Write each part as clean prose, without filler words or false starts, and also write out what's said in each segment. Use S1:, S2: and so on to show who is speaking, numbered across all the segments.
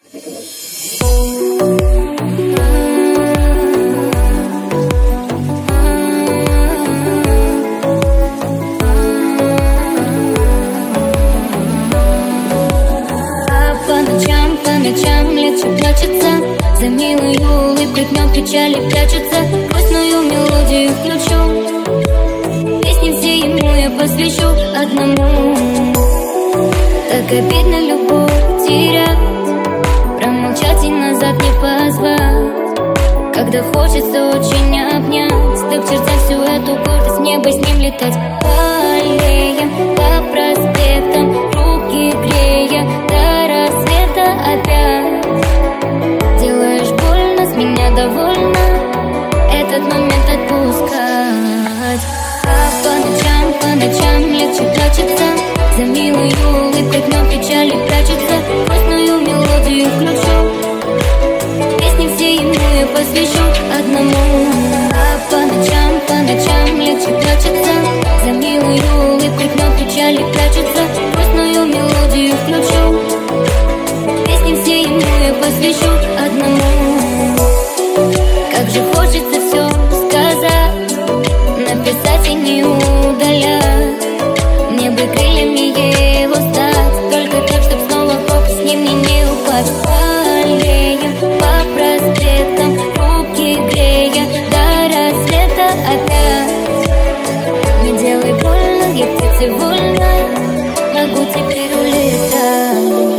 S1: Ночам легче прячется, за милую улыбкой днем печали прячутся. Грустную мелодию включу, песни все ему я посвящу одному. Так обидно любовь терять, промолчать и назад не позвать, когда хочется очень обнять. Так в сердце всю эту гордость, в небо с ним летать. По аллеям, по проспектам, руки грея, до рассвета опять. Делаешь больно, с меня довольна, этот момент отпускать. А по ночам легче прячется, за милую улыбкой днем печали прячутся. Грустную мелодию включу, песни все ему я посвящу одному. А по ночам легче прячется, за милую улыбкой днем печали прячутся. Грустную мелодию включу, песни все ему я посвящу одному. Как же хочется все сказать, написать и не удалять. Мне бы крыльями его стать, только так, чтоб снова в пропасть с ним не упасть. По аллеям, по проспектам, руки грея, до рассвета опять. Не делай больно, я птице вольна, могу теперь улетать.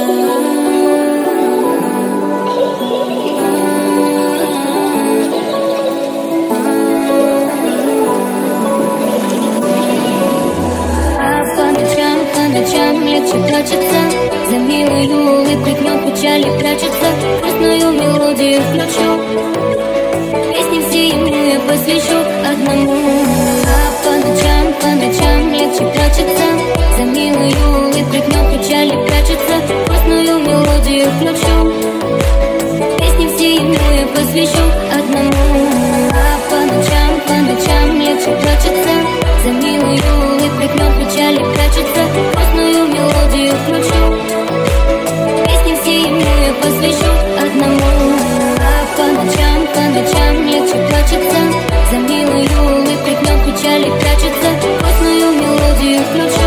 S1: Ночам легче прячется, за милую улыбкой днем печали прячутся. Грустную мелодию включу, песни все ему я посвящу одному. А по ночам легче прячется, за милую улыбкой днем печали прячутся. Грустную мелодию включу, песни все ему я посвящу одному. А по ночам легче прячется, за милую улыбкой днем печали прячутся. Грустную мелодию включу, песни все ему я посвящу одному. А по ночам легче прячется, за милую улыбкой днем печали прячутся. Грустную мелодию включу,